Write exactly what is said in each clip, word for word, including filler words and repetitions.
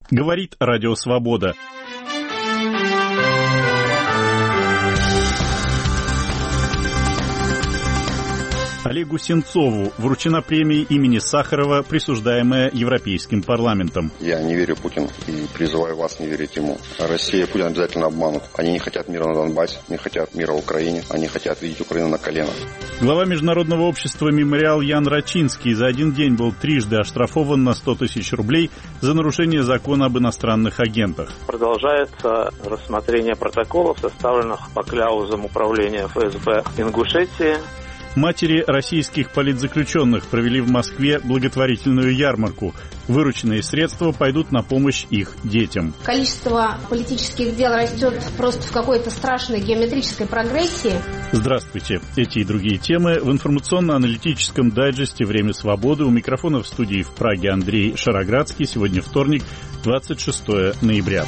Говорит Радио Свобода. Олегу Сенцову вручена премия имени Сахарова, присуждаемая Европейским парламентом. Я не верю Путину и призываю вас не верить ему. Россия и Путин обязательно обманут. Они не хотят мира на Донбассе, не хотят мира в Украине, они хотят видеть Украину на коленах. Глава Международного общества «Мемориал» Ян Рачинский за один день был трижды оштрафован на сто тысяч рублей за нарушение закона об иностранных агентах. Продолжается рассмотрение протоколов, составленных по кляузам управления эф эс бэ Ингушетии. Матери российских политзаключенных провели в Москве благотворительную ярмарку. Вырученные средства пойдут на помощь их детям. Количество политических дел растет просто в какой-то страшной геометрической прогрессии. Здравствуйте. Эти и другие темы в информационно-аналитическом дайджесте «Время свободы». У микрофона в студии в Праге Андрей Шароградский. Сегодня вторник, двадцать шестое ноября.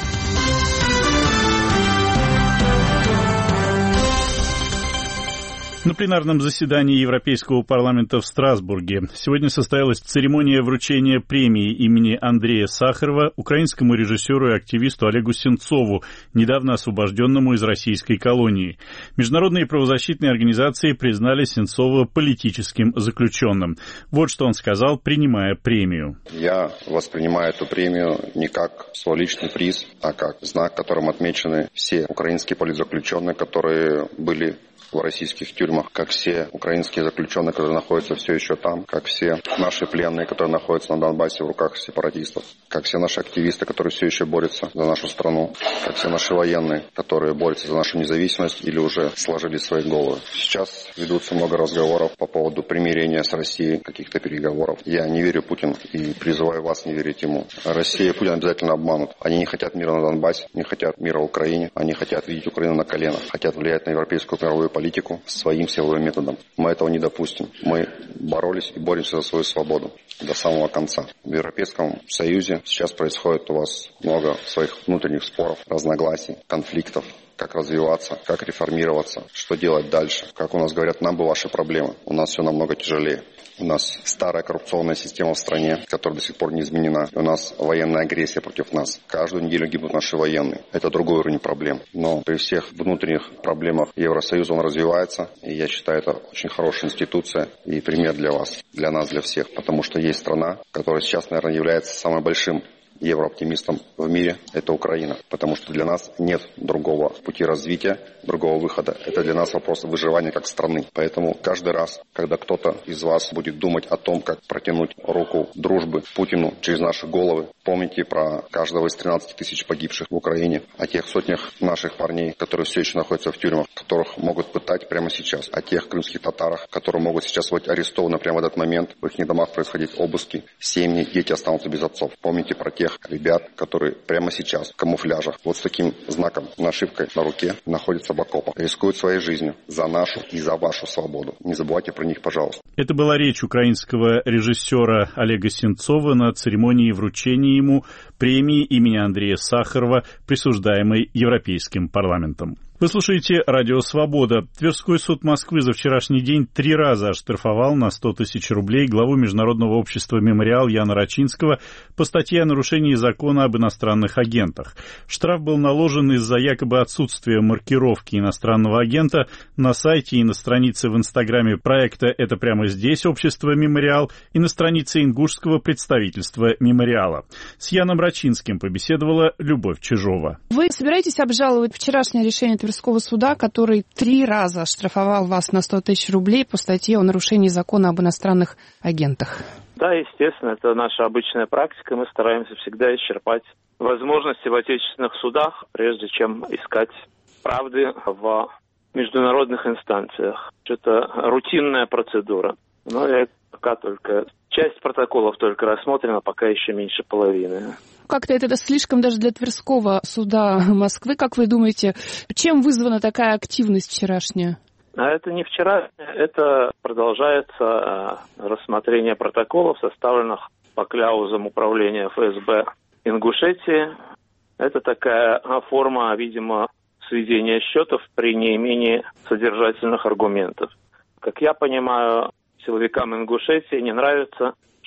На пленарном заседании Европейского парламента в Страсбурге сегодня состоялась церемония вручения премии имени Андрея Сахарова украинскому режиссеру и активисту Олегу Сенцову, недавно освобожденному из российской колонии. Международные правозащитные организации признали Сенцова политическим заключенным. Вот что он сказал, принимая премию. Я воспринимаю эту премию не как свой личный приз, а как знак, которым отмечены все украинские политзаключенные, которые были в российских тюрьмах, как все украинские заключенные, которые находятся все еще там, как все наши пленные, которые находятся на Донбассе в руках сепаратистов, как все наши активисты, которые все еще борются за нашу страну, как все наши военные, которые борются за нашу независимость или уже сложили свои головы. Сейчас ведутся много разговоров по поводу примирения с Россией, каких-то переговоров. Я не верю Путину и призываю вас не верить ему. Россия и Путин обязательно обманут. Они не хотят мира на Донбассе, не хотят мира в Украине, они хотят видеть Украину на коленах, хотят влиять на европейскую мировую политику. политику своим силовым методом. Мы этого не допустим. Мы боролись и боремся за свою свободу до самого конца. В Европейском Союзе сейчас происходит у вас много своих внутренних споров, разногласий, конфликтов. Как развиваться, как реформироваться, что делать дальше. Как у нас говорят, нам бы ваши проблемы. У нас все намного тяжелее. У нас старая коррупционная система в стране, которая до сих пор не изменена. И у нас военная агрессия против нас. Каждую неделю гибнут наши военные. Это другой уровень проблем. Но при всех внутренних проблемах Евросоюза он развивается. И я считаю, это очень хорошая институция и пример для вас, для нас, для всех. Потому что есть страна, которая сейчас, наверное, является самым большим еврооптимистом в мире, это Украина. Потому что для нас нет другого пути развития, другого выхода. Это для нас вопрос выживания как страны. Поэтому каждый раз, когда кто-то из вас будет думать о том, как протянуть руку дружбы Путину через наши головы, помните про каждого из тринадцати тысяч погибших в Украине, о тех сотнях наших парней, которые все еще находятся в тюрьмах, которых могут пытать прямо сейчас, о тех крымских татарах, которые могут сейчас быть арестованы прямо в этот момент, в их домах происходить обыски, семьи, дети останутся без отцов. Помните про тех ребят, которые прямо сейчас в камуфляжах, вот с таким знаком, нашивкой на руке, находятся в окопах, рискуют своей жизнью за нашу и за вашу свободу. Не забывайте про них, пожалуйста. Это была речь украинского режиссера Олега Сенцова на церемонии вручения ему премии имени Андрея Сахарова, присуждаемой Европейским парламентом. Вы слушаете Радио Свобода. Тверской суд Москвы за вчерашний день три раза оштрафовал на сто тысяч рублей главу Международного общества «Мемориал» Яна Рачинского по статье о нарушении закона об иностранных агентах. Штраф был наложен из-за якобы отсутствия маркировки иностранного агента на сайте и на странице в Инстаграме проекта «Это прямо здесь» общества «Мемориал» и на странице ингушского представительства «Мемориала». С Яном Рачинским побеседовала Любовь Чижова. Вы собираетесь обжаловать вчерашнее решение Тверского суда, который три раза оштрафовал вас на сто тысяч рублей по статье о нарушении закона об иностранных агентах? Да, естественно, это наша обычная практика. Мы стараемся всегда исчерпать возможности в отечественных судах, прежде чем искать правды в международных инстанциях. Это рутинная процедура. Но я пока только часть протоколов только рассмотрена, пока еще меньше половины. Как-то это слишком даже для Тверского суда Москвы. Как вы думаете, чем вызвана такая активность вчерашняя? А это не вчера, это продолжается рассмотрение протоколов, составленных по кляузам управления эф эс бэ Ингушетии. Это такая форма, видимо, сведения счетов при неимении содержательных аргументов. Как я понимаю, силовикам Ингушетии не нравится,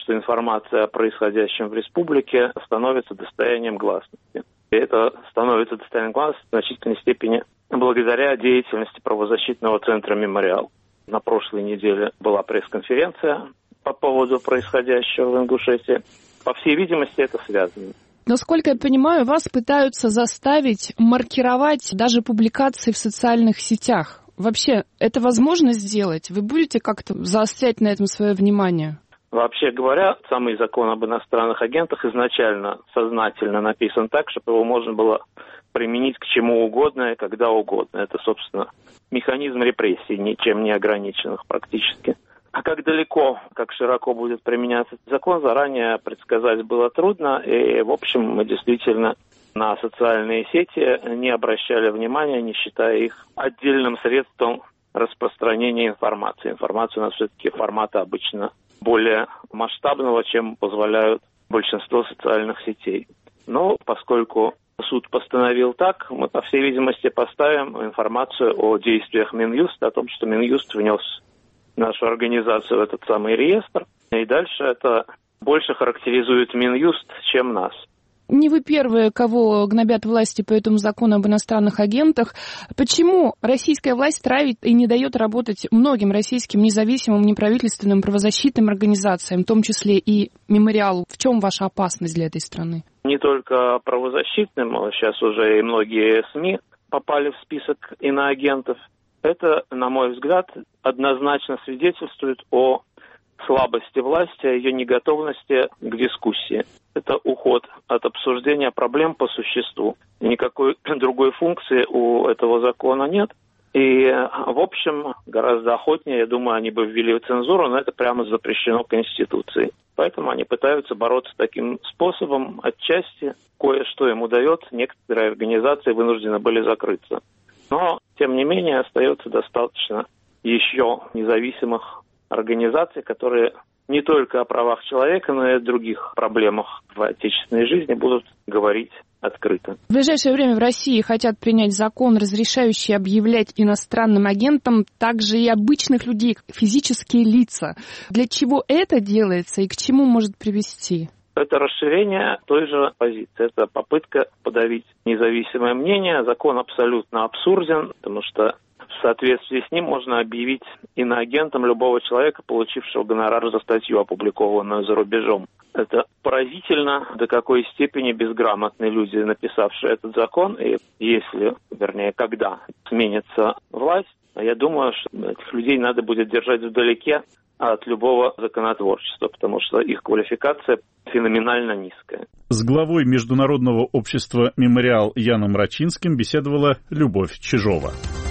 что информация о происходящем в республике становится достоянием гласности. И это становится достоянием гласности в значительной степени благодаря деятельности правозащитного центра «Мемориал». На прошлой неделе была пресс-конференция по поводу происходящего в Ингушетии. По всей видимости, это связано. Насколько я понимаю, вас пытаются заставить маркировать даже публикации в социальных сетях. Вообще, это возможно сделать? Вы будете как-то заострять на этом свое внимание? Вообще говоря, самый закон об иностранных агентах изначально сознательно написан так, чтобы его можно было применить к чему угодно и когда угодно. Это, собственно, механизм репрессий, ничем не ограниченных практически. А как далеко, как широко будет применяться этот закон, заранее предсказать было трудно. И, в общем, мы действительно на социальные сети не обращали внимания, не считая их отдельным средством распространения информации. Информация у нас все-таки формата обычно более масштабного, чем позволяют большинство социальных сетей. Но поскольку суд постановил так, мы, по всей видимости, поставим информацию о действиях Минюста, о том, что Минюст внес нашу организацию в этот самый реестр. И дальше это больше характеризует Минюст, чем нас. Не вы первые, кого гнобят власти по этому закону об иностранных агентах. Почему российская власть травит и не дает работать многим российским независимым неправительственным правозащитным организациям, в том числе и «Мемориалу»? В чем ваша опасность для этой страны? Не только правозащитным, а сейчас уже и многие СМИ попали в список иноагентов. Это, на мой взгляд, однозначно свидетельствует о слабости власти, о ее неготовности к дискуссии. Это уход от обсуждения проблем по существу. Никакой другой функции у этого закона нет. И, в общем, гораздо охотнее, я думаю, они бы ввели цензуру, но это прямо запрещено Конституцией. Поэтому они пытаются бороться таким способом. Отчасти кое-что им удается, некоторые организации вынуждены были закрыться. Но, тем не менее, остается достаточно еще независимых организаций, которые не только о правах человека, но и о других проблемах в отечественной жизни будут говорить открыто. В ближайшее время в России хотят принять закон, разрешающий объявлять иностранным агентам также и обычных людей, физические лица. Для чего это делается и к чему может привести? Это расширение той же позиции. Это попытка подавить независимое мнение. Закон абсолютно абсурден, потому что в соответствии с ним можно объявить иноагентом любого человека, получившего гонорар за статью, опубликованную за рубежом. Это поразительно, до какой степени безграмотные люди, написавшие этот закон. И если, вернее, когда сменится власть, я думаю, что этих людей надо будет держать вдалеке от любого законотворчества, потому что их квалификация феноменально низкая. С главой Международного общества «Мемориал» Яном Рачинским беседовала Любовь Чижова.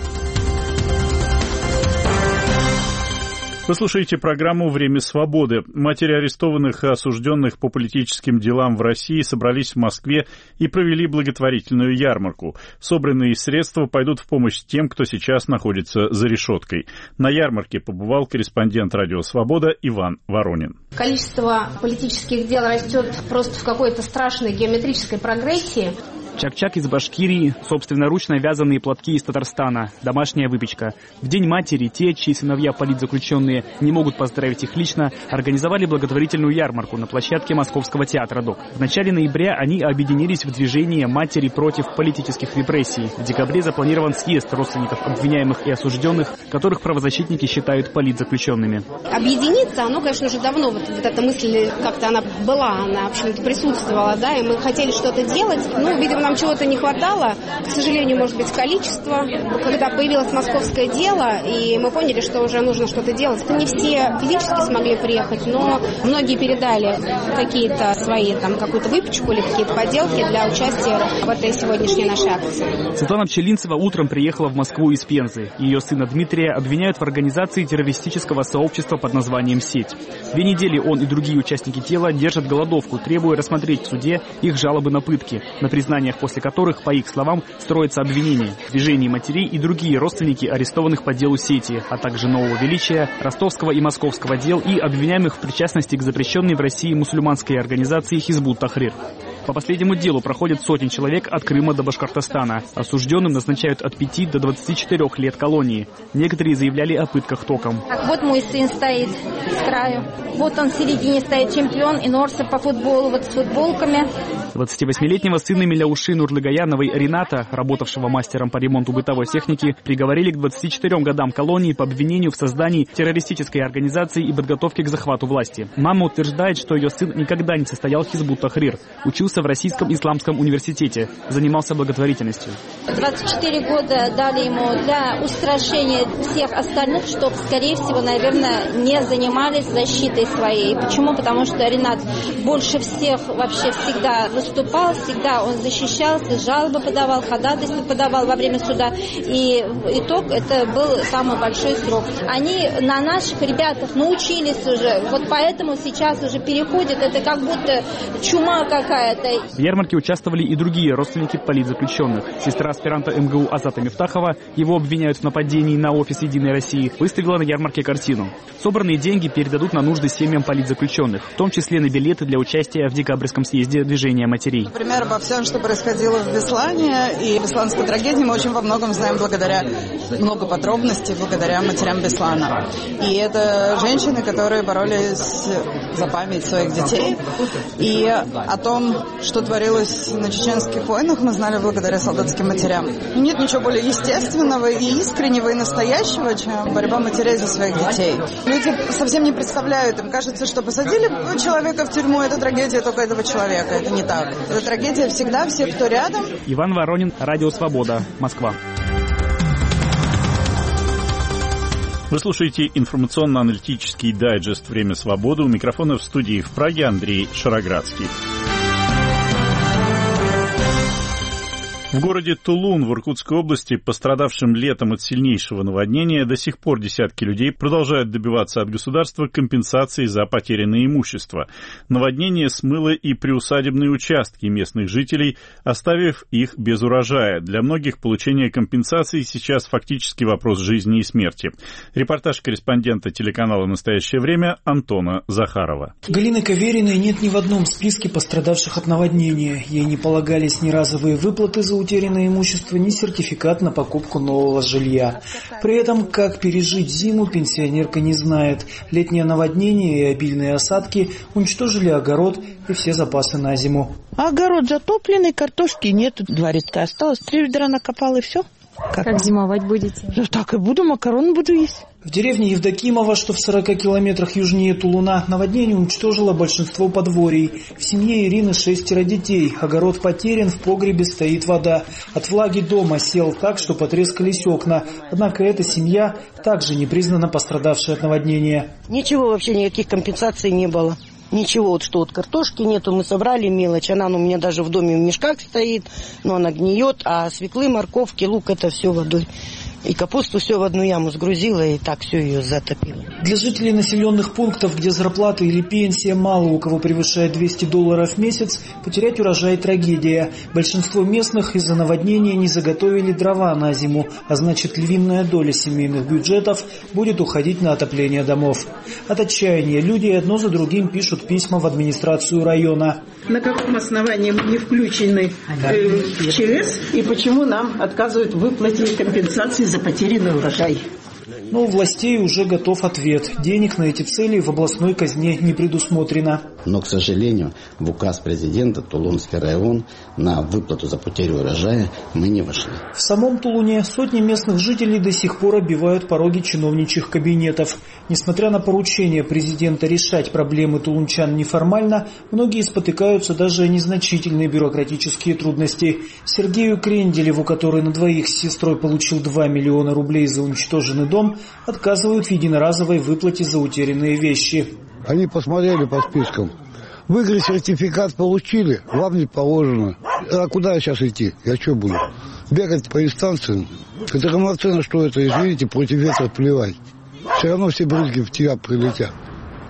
Вы слушаете программу «Время свободы». Матери арестованных и осужденных по политическим делам в России собрались в Москве и провели благотворительную ярмарку. Собранные средства пойдут в помощь тем, кто сейчас находится за решеткой. На ярмарке побывал корреспондент «Радио Свобода» Иван Воронин. Количество политических дел растет просто в какой-то страшной геометрической прогрессии. Чак-чак из Башкирии, собственноручно вязаные платки из Татарстана, домашняя выпечка. В День матери те, чьи сыновья политзаключенные не могут поздравить их лично, организовали благотворительную ярмарку на площадке Московского театра ДОК. В начале ноября они объединились в движение «Матери против политических репрессий». В декабре запланирован съезд родственников обвиняемых и осужденных, которых правозащитники считают политзаключенными. Объединиться, оно, конечно, уже давно, вот, вот эта мысль как-то она была, она, в общем-то, присутствовала, да, и мы хотели что-то делать, но, видимо, нам чего-то не хватало, к сожалению, может быть, количество. Когда появилось московское дело, и мы поняли, что уже нужно что-то делать, не все физически смогли приехать, но многие передали какие-то свои, там, какую-то выпечку или какие-то поделки для участия в этой сегодняшней нашей акции. Светлана Пчелинцева утром приехала в Москву из Пензы. Ее сына Дмитрия обвиняют в организации террористического сообщества под названием «Сеть». Две недели он и другие участники дела держат голодовку, требуя рассмотреть в суде их жалобы на пытки. На признание заседаниях, после которых, по их словам, строятся обвинения в движении матерей и другие родственники арестованных по делу сети, а также Нового Величия, Ростовского и Московского дел и обвиняемых в причастности к запрещенной в России мусульманской организации Хизбут Тахрир. По последнему делу проходят сотни человек от Крыма до Башкортостана. Осужденным назначают от пяти до двадцати четырёх лет колонии. Некоторые заявляли о пытках током. Так, вот мой сын стоит с краю. Вот он в середине стоит, чемпион инорса по футболу, вот с футболками. двадцативосьмилетнего сына Миляуши Нурлыгаяновой Рената, работавшего мастером по ремонту бытовой техники, приговорили к двадцати четырем годам колонии по обвинению в создании террористической организации и подготовке к захвату власти. Мама утверждает, что ее сын никогда не состоял в Хизбут Тахрир, учился в Российском исламском университете, занимался благотворительностью. двадцать четыре года дали ему для устрашения всех остальных, чтобы, скорее всего, наверное, не занимались защитой своей. Почему? Потому что Ренат больше всех вообще всегда выступал, всегда он защищался, жалобы подавал, ходатайство подавал во время суда. И итог, это был самый большой срок. Они на наших ребятах научились уже, вот поэтому сейчас уже переходит, это как будто чума какая-то. В ярмарке участвовали и другие родственники политзаключенных. Сестра аспиранта эм гэ у Азата Мифтахова, его обвиняют в нападении на офис «Единой России», выставила на ярмарке картину. Собранные деньги передадут на нужды семьям политзаключенных, в том числе на билеты для участия в декабрьском съезде движения матерей. Например, обо всем, что происходило в Беслане и бесланской трагедии, мы очень во многом знаем благодаря, много подробностей благодаря матерям Беслана. И это женщины, которые боролись за память своих детей. И о том, что творилось на чеченских войнах, мы знали благодаря солдатским матерям. Нет ничего более естественного и искреннего и настоящего, чем борьба матерей за своих детей. Люди совсем не представляют, им кажется, что посадили человека в тюрьму, это трагедия только этого человека. Это не так. Это трагедия всегда всех, кто рядом. Иван Воронин, Радио Свобода, Москва. Вы слушаете информационно-аналитический дайджест «Время свободы». У микрофона в студии в Праге Андрей Шароградский. В городе Тулун в Иркутской области, пострадавшим летом от сильнейшего наводнения, до сих пор десятки людей продолжают добиваться от государства компенсации за потерянное имущество. Наводнение смыло и приусадебные участки местных жителей, оставив их без урожая. Для многих получение компенсации сейчас фактически вопрос жизни и смерти. Репортаж корреспондента телеканала «Настоящее время» Антона Захарова. Галины Кавериной нет ни в одном списке пострадавших от наводнения. Ей не полагались ни разовые выплаты за утерянное имущество, ни сертификат на покупку нового жилья. При этом, как пережить зиму, пенсионерка не знает. Летнее наводнение и обильные осадки уничтожили огород и все запасы на зиму. Огород затопленный, картошки нет, два редка осталось, три ведра накопал и все. Как, как зимовать будете? Да так и буду, макароны буду есть. В деревне Евдокимово, что в сорока километрах южнее Тулуна, наводнение уничтожило большинство подворий. В семье Ирины шестеро детей. Огород потерян, в погребе стоит вода. От влаги дома сел так, что потрескались окна. Однако эта семья также не признана пострадавшей от наводнения. Ничего вообще, никаких компенсаций не было. Ничего, вот что вот картошки нету, мы собрали мелочь, она ну, у меня даже в доме в мешках стоит, но она гниет, а свеклы, морковки, лук это все водой. И капусту все в одну яму сгрузила, и так все ее затопило. Для жителей населенных пунктов, где зарплата или пенсия мало у кого превышает двести долларов в месяц, потерять урожай – трагедия. Большинство местных из-за наводнения не заготовили дрова на зиму, а значит львиная доля семейных бюджетов будет уходить на отопление домов. От отчаяния люди одно за другим пишут письма в администрацию района. На каком основании мы не включены э, в ЧС и почему нам отказывают в выплате компенсации за потерянный урожай? Но у властей уже готов ответ. Денег на эти цели в областной казне не предусмотрено. Но, к сожалению, в указ президента Тулунский район на выплату за потерю урожая мы не вошли. В самом Тулуне сотни местных жителей до сих пор оббивают пороги чиновничьих кабинетов. Несмотря на поручение президента решать проблемы тулунчан неформально, многие спотыкаются даже о незначительные бюрократические трудности. Сергею Кренделеву, который на двоих с сестрой получил два миллиона рублей за уничтоженный дом, отказывают в единоразовой выплате за утерянные вещи. Они посмотрели по спискам. Вы, говорит, сертификат получили, вам не положено. А куда сейчас идти? Я что буду? Бегать по инстанциям? Это равноценно, что это, извините, против ветра плевать. Все равно все брызги в тебя прилетят.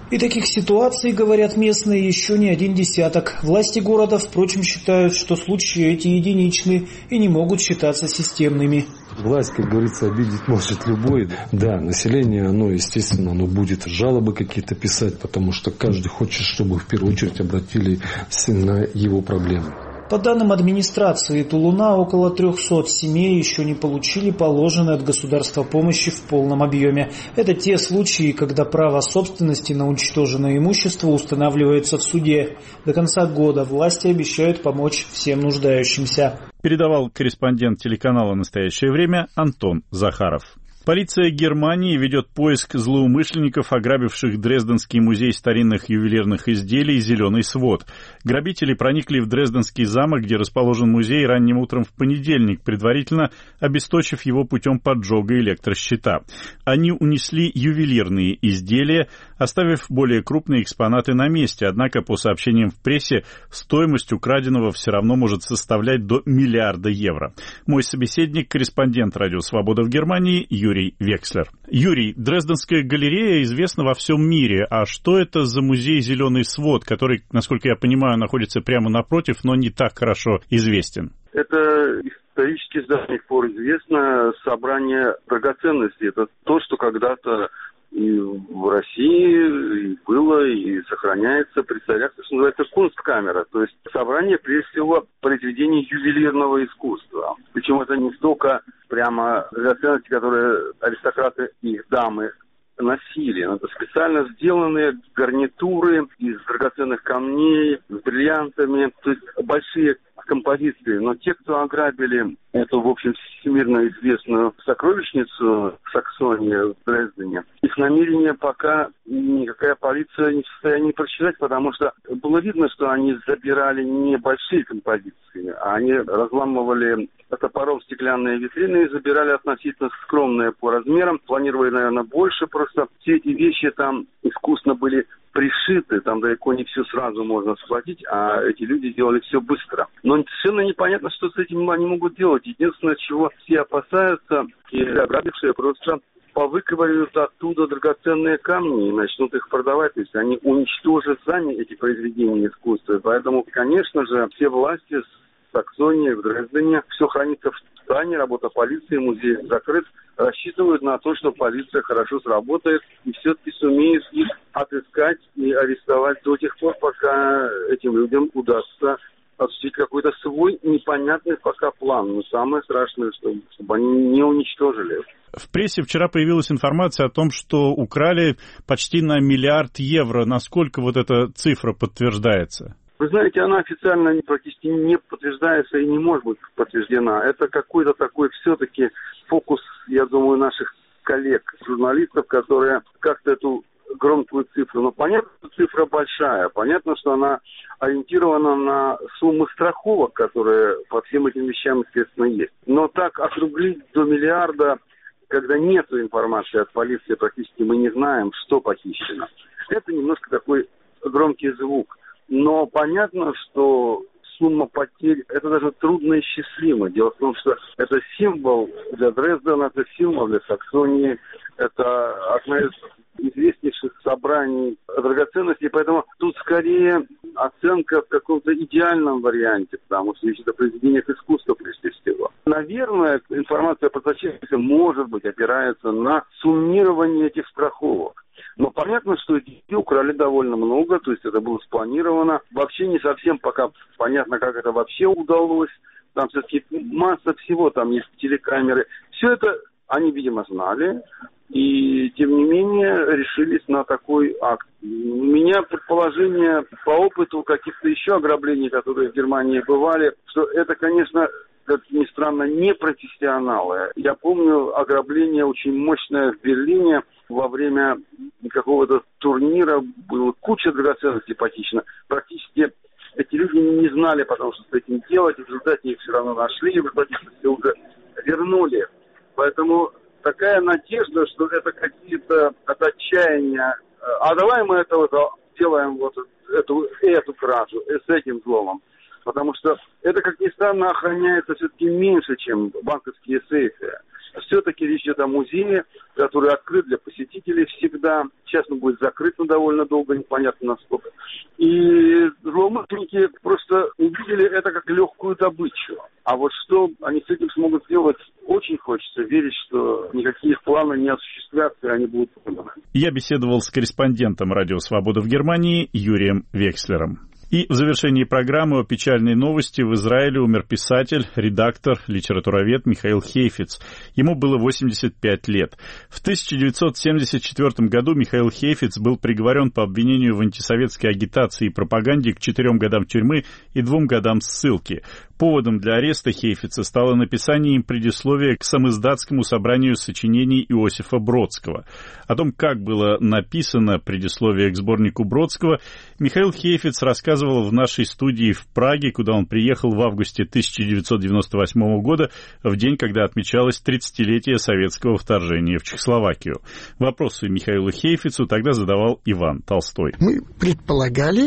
И таких ситуаций, говорят местные, еще не один десяток. Власти города, впрочем, считают, что случаи эти единичны и не могут считаться системными. Власть, как говорится, обидеть может любой. Да, население, оно, естественно, оно будет жалобы какие-то писать, потому что каждый хочет, чтобы в первую очередь обратили на его проблемы. По данным администрации Тулуна, около трехсот семей еще не получили положенной от государства помощи в полном объеме. Это те случаи, когда право собственности на уничтоженное имущество устанавливается в суде. До конца года власти обещают помочь всем нуждающимся. Передавал корреспондент телеканала «Настоящее время» Антон Захаров. Полиция Германии ведет поиск злоумышленников, ограбивших Дрезденский музей старинных ювелирных изделий «Зеленый свод». Грабители проникли в Дрезденский замок, где расположен музей, ранним утром в понедельник, предварительно обесточив его путем поджога электрощита. Они унесли ювелирные изделия, оставив более крупные экспонаты на месте. Однако, по сообщениям в прессе, стоимость украденного все равно может составлять до миллиарда евро. Мой собеседник, корреспондент «Радио Свобода» в Германии, Юрий Юрий Векслер. Юрий, Дрезденская галерея известна во всем мире. А что это за музей «Зеленый свод», который, насколько я понимаю, находится прямо напротив, но не так хорошо известен? Это исторически с давних пор известно собрание драгоценностей. Это то, что когда-то и в России и было, и сохраняется при царях, что называется кунсткамера, то есть собрание, прежде всего, произведений ювелирного искусства. Причем это не столько прямо драгоценности, которые аристократы и их дамы носили. Это специально сделанные гарнитуры из драгоценных камней, с бриллиантами, то есть большие композиции. Но те, кто ограбили эту, в общем, всемирно известную сокровищницу в Саксонии, в Дрездене, их намерения пока никакая полиция не в состоянии просчитать, потому что было видно, что они забирали не большие композиции, а они разламывали топором стеклянные витрины и забирали относительно скромные по размерам, планировали, наверное, больше, просто все эти вещи там искусно были пришиты, там далеко не все сразу можно схватить, а эти люди делали все быстро. Но совершенно непонятно, что с этим они могут делать. Единственное, чего все опасаются, и ограбившие просто повыковыривают оттуда драгоценные камни и начнут их продавать. То есть они уничтожат сами эти произведения искусства. Поэтому, конечно же, все власти в Саксонии, в Дрездене, все хранится в тайне, работа полиции, музей закрыт, рассчитывают на то, что полиция хорошо сработает и все-таки сумеет их отыскать и арестовать до тех пор, пока этим людям удастся осуществить какой-то свой непонятный пока план. Но самое страшное, чтобы, чтобы они не уничтожили. В прессе вчера появилась информация о том, что украли почти на миллиард евро. Насколько вот эта цифра подтверждается? Вы знаете, она официально практически не подтверждается и не может быть подтверждена. Это какой-то такой все-таки фокус, я думаю, наших коллег, журналистов, которые как-то эту громкую цифру. Но понятно, что цифра большая. Понятно, что она ориентирована на суммы страховок, которые по всем этим вещам, естественно, есть. Но так округлить до миллиарда, когда нет информации от полиции, практически мы не знаем, что похищено. Это немножко такой громкий звук. Но понятно, что сумма потерь, это даже трудноисчислимо. Дело в том, что это символ для Дрездена, это символ для Саксонии, это одна из известнейших собраний драгоценностей, поэтому тут скорее оценка в каком-то идеальном варианте, потому что это произведение искусства прежде всего. Наверное, информация про зачинщика, может быть, опирается на суммирование этих страховок. Но понятно, что детей украли довольно много, то есть это было спланировано. Вообще не совсем пока понятно, как это вообще удалось. Там все-таки масса всего, там есть телекамеры. Все это они, видимо, знали. И, тем не менее, решились на такой акт. У меня предположение по опыту каких-то еще ограблений, которые в Германии бывали, что это, конечно, как ни странно, не профессионалы. Я помню ограбление очень мощное в Берлине. Во время какого-то турнира была куча драгоценностей похищена. Практически эти люди не знали, потому что с этим делать. В результате их все равно нашли, и в результате все уже вернули. Поэтому такая надежда, что это какие-то от отчаяния. А давай мы это вот делаем вот эту, эту кражу с этим взломом. Потому что это, как ни странно, охраняется все-таки меньше, чем банковские сейфы. Все-таки речь идет о музее, который открыт для посетителей всегда. Сейчас он будет закрыт на довольно долго, непонятно насколько. И злоумышленники просто увидели это как легкую добычу. А вот что они с этим смогут сделать, очень хочется верить, что никакие их планы не осуществятся, и они будут проданы. Я беседовал с корреспондентом «Радио Свобода» в Германии Юрием Векслером. И в завершении программы о печальной новости: в Израиле умер писатель, редактор, литературовед Михаил Хейфиц. Ему было восемьдесят пять лет. В тысяча девятьсот семьдесят четвёртом году Михаил Хейфиц был приговорен по обвинению в антисоветской агитации и пропаганде к четырем годам тюрьмы и двум годам ссылки. Поводом для ареста Хейфица стало написание им предисловия к самиздатскому собранию сочинений Иосифа Бродского. О том, как было написано предисловие к сборнику Бродского, Михаил Хейфиц рассказывал в нашей студии в Праге, куда он приехал в августе тысяча девятьсот девяносто восьмого года, в день, когда отмечалось тридцатилетие советского вторжения в Чехословакию. Вопросы Михаилу Хейфицу тогда задавал Иван Толстой. Мы предполагали,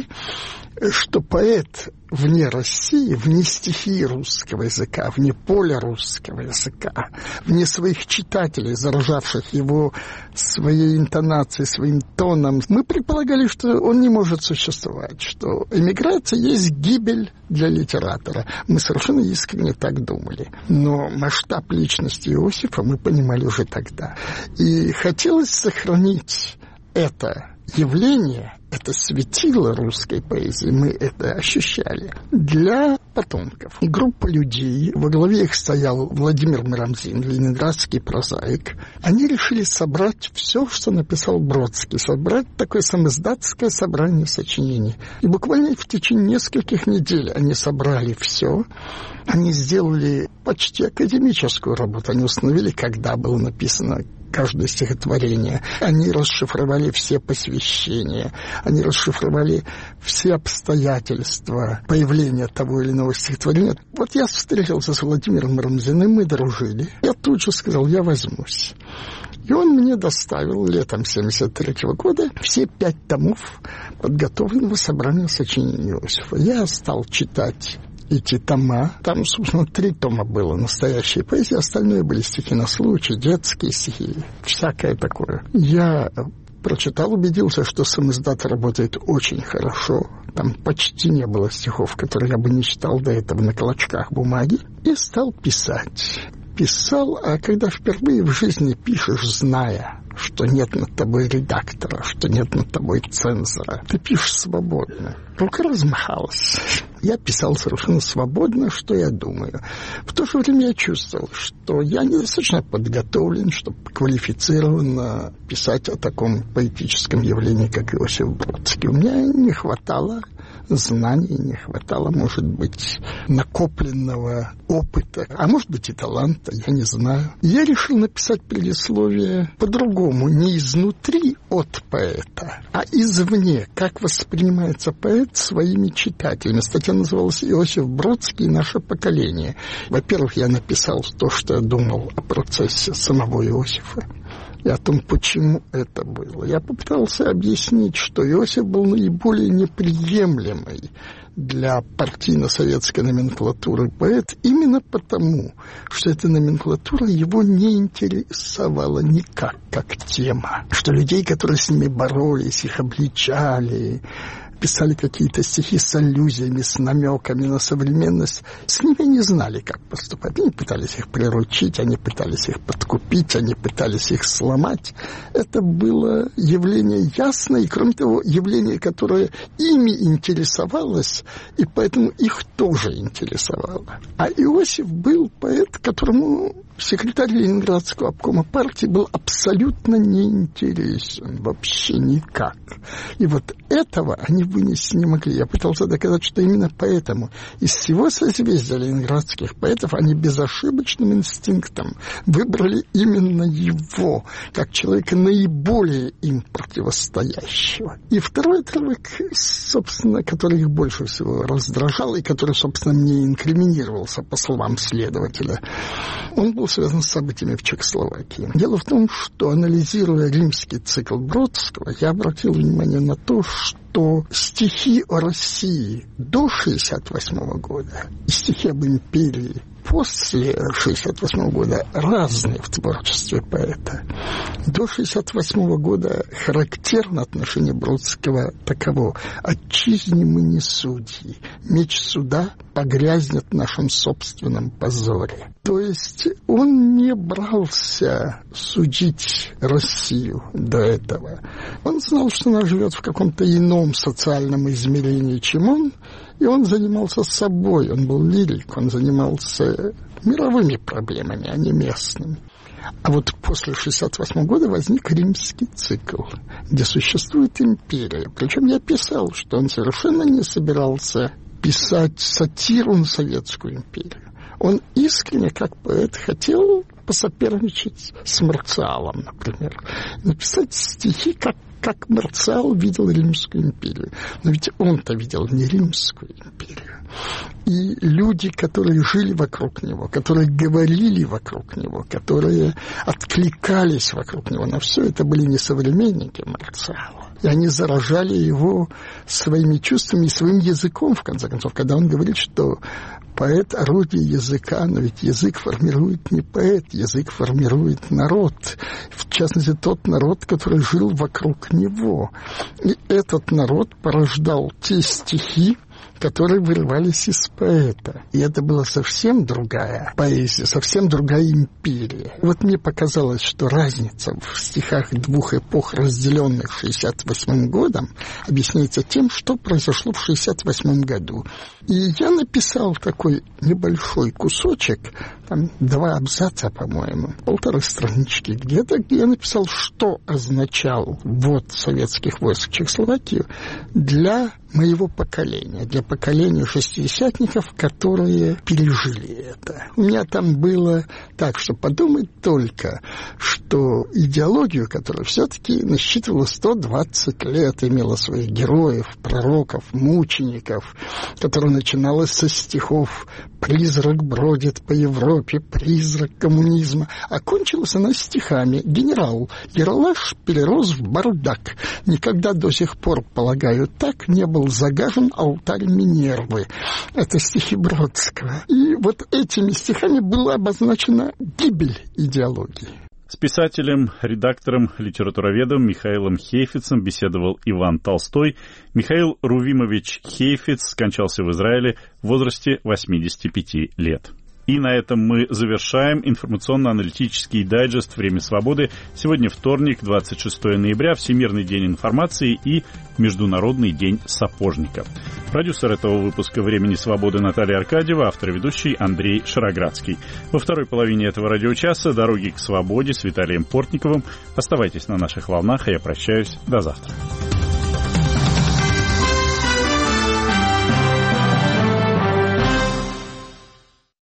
что поэт вне России, вне стихии русского языка, вне поля русского языка, вне своих читателей, заражавших его своей интонацией, своим тоном, мы предполагали, что он не может существовать, что эмиграция есть гибель для литератора. Мы совершенно искренне так думали. Но масштаб личности Иосифа мы понимали уже тогда. И хотелось сохранить это явление, это светило русской поэзии, мы это ощущали, для потомков. Группа людей, во главе их стоял Владимир Муромцин, ленинградский прозаик. Они решили собрать все, что написал Бродский, собрать такое самиздатское собрание сочинений. И буквально в течение нескольких недель они собрали все. Они сделали почти академическую работу. Они установили, когда было написано каждое стихотворение. Они расшифровали все посвящения. Они расшифровали все обстоятельства появления того или иного стихотворения. Вот я встретился с Владимиром Муромциным, мы дружили. Я тут же сказал, я возьмусь. И он мне доставил летом семьдесят третьего года все пять томов подготовленного собрания сочинений Иосифа. Я стал читать эти тома. Там, собственно, три тома было настоящей поэзии, остальное были стихи на случай, детские стихи, всякое такое. Я прочитал, убедился, что самиздат работает очень хорошо. Там почти не было стихов, которые я бы не читал до этого на клочках бумаги. И стал писать. Писал, а когда впервые в жизни пишешь, зная, что нет над тобой редактора, что нет над тобой цензора, ты пишешь свободно. Рука размахалась. Я писал совершенно свободно, что я думаю. В то же время я чувствовал, что я недостаточно подготовлен, чтобы квалифицированно писать о таком поэтическом явлении, как Иосиф Бродский. У меня не хватало знаний, не хватало, может быть, накопленного опыта, а может быть и таланта, я не знаю. Я решил написать предисловие по-другому, не изнутри от поэта, а извне, как воспринимается поэт своими читателями. Статья называлась «Иосиф Бродский и наше поколение». Во-первых, я написал то, что я думал о процессе самого Иосифа и о том, почему это было. Я попытался объяснить, что Иосиф был наиболее неприемлемый для партийно-советской номенклатуры поэт именно потому, что эта номенклатура его не интересовала никак, как тема. Что людей, которые с ними боролись, их обличали, писали какие-то стихи с аллюзиями, с намеками на современность, с ними не знали, как поступать. Они пытались их приручить, они пытались их подкупить, они пытались их сломать. Это было явление ясное, и, кроме того, явление, которое ими интересовалось, и поэтому их тоже интересовало. А Иосиф был поэт, которому секретарь Ленинградского обкома партии был абсолютно неинтересен, вообще никак. И вот этого они вынести не могли. Я пытался доказать, что именно поэтому из всего созвездия ленинградских поэтов они безошибочным инстинктом выбрали именно его, как человека наиболее им противостоящего. И второй отрывок, собственно, который их больше всего раздражал, и который, собственно, мне инкриминировался, по словам следователя, он был связан с событиями в Чехословакии. Дело в том, что, анализируя римский цикл Бродского, я обратил внимание на то, что стихи о России до шестьдесят восьмого года и стихи об империи после шестьдесят восьмого года разные в творчестве поэта. До шестьдесят восьмого года характерно отношение Бродского таково: «Отчизне мы не судьи, меч суда погрязнет в нашем собственном позоре». То есть он не брался судить Россию до этого. Он знал, что она живет в каком-то ином социальном измерении, чем он, и он занимался собой, он был лирик, он занимался мировыми проблемами, а не местными. А вот после шестьдесят восьмого года возник римский цикл, где существует империя. Причем я писал, что он совершенно не собирался писать сатиру на Советскую империю. Он искренне, как поэт, хотел посоперничать с Марциалом, например. Написать стихи, как, как Марциал видел Римскую империю. Но ведь он-то видел не Римскую империю. И люди, которые жили вокруг него, которые говорили вокруг него, которые откликались вокруг него на все, это были не современники Марциала. И они заражали его своими чувствами и своим языком, в конце концов, когда он говорит, что поэт — орудие языка, но ведь язык формирует не поэт, язык формирует народ, в частности, тот народ, который жил вокруг него. И этот народ порождал те стихи, которые вырывались из поэта. И это была совсем другая поэзия, совсем другая империя. Вот мне показалось, что разница в стихах двух эпох, разделенных шестьдесят восьмым годом, объясняется тем, что произошло в шестьдесят восьмом году. И я написал такой небольшой кусочек, там два абзаца, по-моему, полторы странички где-то, где я написал, что означал ввод советских войск в Чехословакию для моего поколения, для поколения шестидесятников, которые пережили это. У меня там было так, что подумать только, что идеологию, которая все-таки насчитывала сто двадцать лет, имела своих героев, пророков, мучеников, которая начиналась со стихов «Призрак бродит по Европе, призрак коммунизма», а кончилась она стихами «Генерал Ералаш перерос в бардак. Никогда до сих пор, полагаю, так не был загажен алтарь Минервы». Это стихи Бродского. И вот этими стихами была обозначена гибель идеологии. С писателем, редактором, литературоведом Михаилом Хейфицем беседовал Иван Толстой. Михаил Рувимович Хейфиц скончался в Израиле в возрасте восьмидесяти пяти лет. И на этом мы завершаем информационно-аналитический дайджест «Время свободы». Сегодня вторник, двадцать шестого ноября, Всемирный день информации и Международный день сапожника. Продюсер этого выпуска «Времени свободы» Наталья Аркадьева, автор и ведущий Андрей Шароградский. Во второй половине этого радиочаса «Дороги к свободе» с Виталием Портниковым. Оставайтесь на наших волнах, а я прощаюсь. До завтра.